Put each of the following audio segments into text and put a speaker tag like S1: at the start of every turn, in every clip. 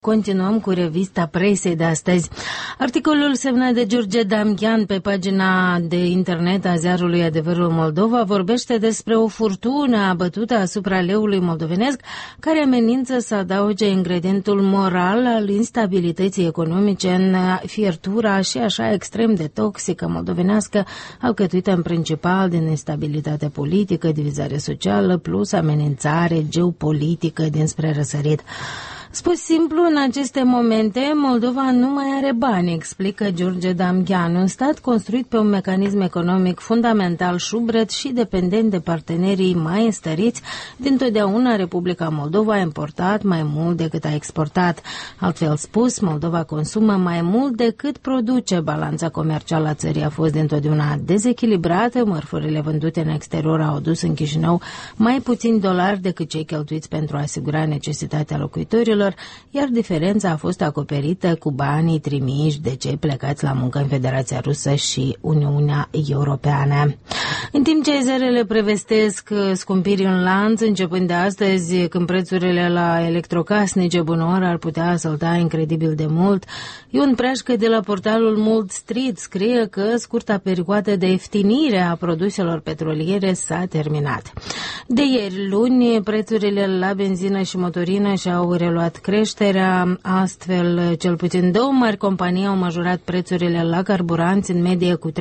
S1: Continuăm cu revista presei de astăzi. Articolul semnat de George Damian pe pagina de internet a ziarului Adevărul Moldova vorbește despre o furtună abătută asupra leului moldovenesc care amenință să adauge ingredientul moral al instabilității economice în fiertura și așa extrem de toxică moldovenească, alcătuită în principal din instabilitate politică, divizare socială plus amenințare geopolitică dinspre răsărit. Spus simplu, în aceste momente, Moldova nu mai are bani, explică George Damian, un stat construit pe un mecanism economic fundamental șubret și dependent de partenerii mai înstăriți. Dintotdeauna Republica Moldova a importat mai mult decât a exportat. Altfel spus, Moldova consumă mai mult decât produce. Balanța comercială a țării a fost dintotdeauna dezechilibrată, mărfurile vândute în exterior au adus în Chișinău mai puțini dolari decât cei cheltuiți pentru a asigura necesitatea locuitorilor, iar diferența a fost acoperită cu banii trimiși de cei plecați la muncă în Federația Rusă și Uniunea Europeană. În timp ce zerele prevestesc scumpiri în lanț, începând de astăzi, când prețurile la electrocasnice bunăoară ar putea sălta incredibil de mult, Ion Preașcă de la portalul Mult Street scrie că scurta perioadă de ieftinire a produselor petroliere s-a terminat. De ieri, luni, prețurile la benzină și motorină și-au reluat creșterea, astfel cel puțin două mari companii au majorat prețurile la carburanți în medie cu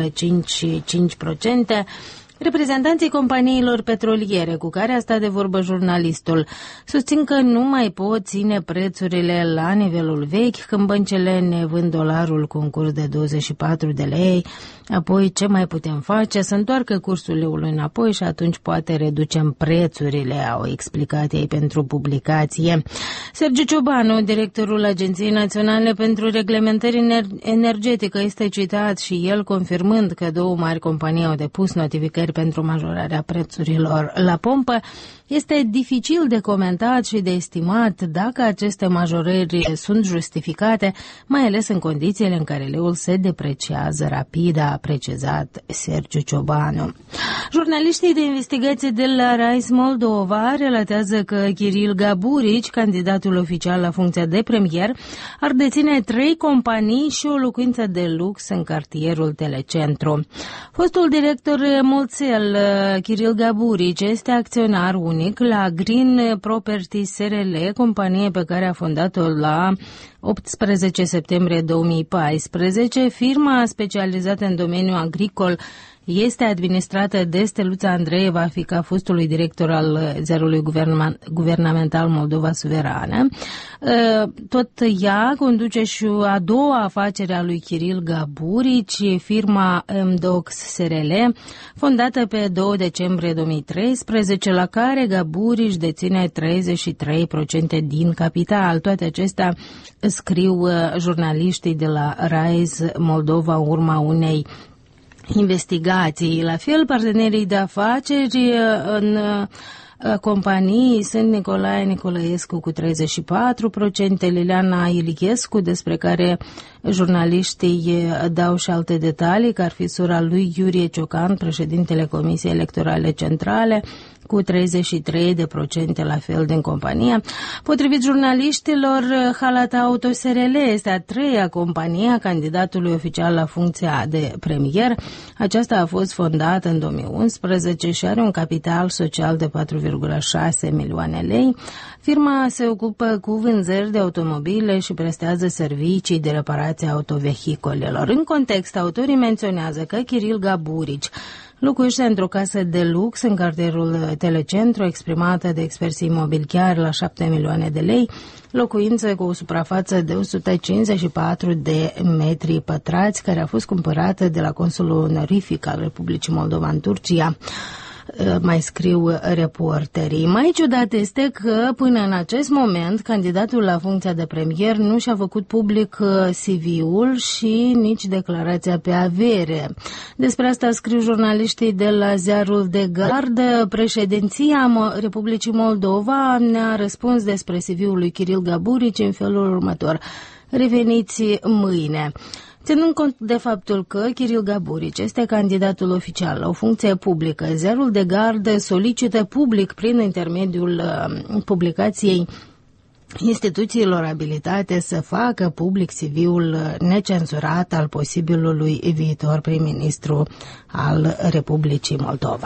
S1: 3,5%. Reprezentanții companiilor petroliere cu care a stat de vorbă jurnalistul susțin că nu mai pot ține prețurile la nivelul vechi când băncile ne vând dolarul cu un curs de 24 de lei. Apoi ce mai putem face? Să întoarcă cursul leului înapoi și atunci poate reducem prețurile, au explicat ei pentru publicație. Sergiu Ciobanu, directorul Agenției Naționale pentru Reglementări Energetică, este citat și el confirmând că două mari companii au depus notificări pentru majorarea prețurilor la pompă. Este dificil de comentat și de estimat dacă aceste majorări sunt justificate, mai ales în condițiile în care leul se depreciază rapid, a precizat Sergiu Ciobanu. Jurnaliștii de investigație de la Rise Moldova relatează că Kiril Gaburici, candidatul oficial la funcția de premier, ar deține 3 companii și o locuință de lux în cartierul Telecentru. Fostul director mulțel, Kiril Gaburici, este acționar unic la Green Property SRL, companie pe care a fondat-o la 18 septembrie 2014. Firma specializată în domeniul agricol este administrată de Steluța Andreeva, fiica fostului director al ziarului guvernamental Moldova Suverană. Tot ea conduce și a doua afacere a lui Kiril Gaburici, firma MDOX SRL, fondată pe 2 decembrie 2013, la care Gaburici deține 33% din capital. Toate acestea scriu jurnaliștii de la Rise Moldova în urma unei investigații. La fel, partenerii de afaceri în companii sunt Nicolae Nicolaescu cu 34%, Liliana Iliescu, despre care jurnaliștii dau și alte detalii, că ar fi sora lui Iurie Ciocan, președintele Comisiei Electorale Centrale, cu 33% la fel din compania. Potrivit jurnaliștilor, Halata Auto SRL este a 3-a companie a candidatului oficial la funcția de premier. Aceasta a fost fondată în 2011 și are un capital social de 4,6 milioane lei. Firma se ocupă cu vânzări de automobile și prestează servicii de reparație a autovehicolelor. În context, autorii menționează că Kiril Gaburici locuiește într-o casă de lux în cartierul Telecentru, exprimată de experții imobiliari la 7 milioane de lei, locuință cu o suprafață de 154 de metri pătrați, care a fost cumpărată de la consulul onorific al Republicii Moldova în Turcia. Mai scriu reporterii. Mai ciudat este că până în acest moment candidatul la funcția de premier nu și-a făcut public CV-ul și nici declarația pe avere. Despre asta scriu jurnaliștii de la ziarul de gardă. Președinția Republicii Moldova ne-a răspuns despre CV-ul lui Kiril Gaburici în felul următor: reveniți mâine. Ținând cont de faptul că Kiril Gaburici este candidatul oficial la o funcție publică, ziarul de gardă solicită public prin intermediul publicației instituțiilor abilitate să facă public CV-ul necenzurat al posibilului viitor prim-ministru al Republicii Moldova.